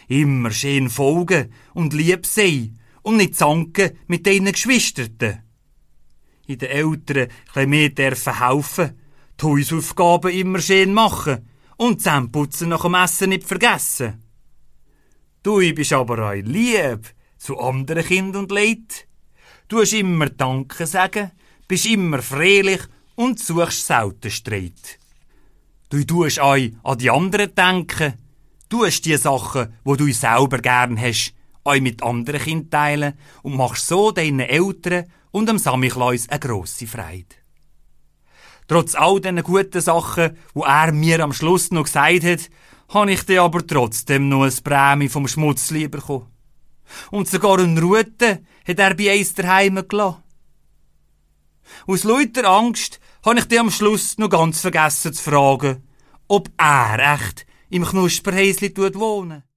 Immer schön folgen und lieb sein und nicht zanken mit deinen Geschwisterten. In den Eltern ein mehr dürfen helfen, die Hausaufgaben immer schön machen und Zähneputzen nach dem Essen nicht vergessen. Du bist aber auch lieb zu anderen Kindern und Leuten. Du hast immer Danke sagen, bist immer fröhlich und suchst selten Streit. Du tust auch an die anderen denken. Du hast die Sachen, die du selber gern hast, auch mit anderen Kindern teilen und machst so deinen Eltern und dem Samichlaus eine grosse Freude. Trotz all diesen guten Sachen, die er mir am Schluss noch gesagt hat, habe ich dir aber trotzdem noch ein Prämie vom Schmutzli bekommen. Und sogar eine Rute hat er bei uns daheim gelassen. Aus lauter Angst habe ich dir am Schluss noch ganz vergessen zu fragen, ob er echt im Knusperhäusli wohnt.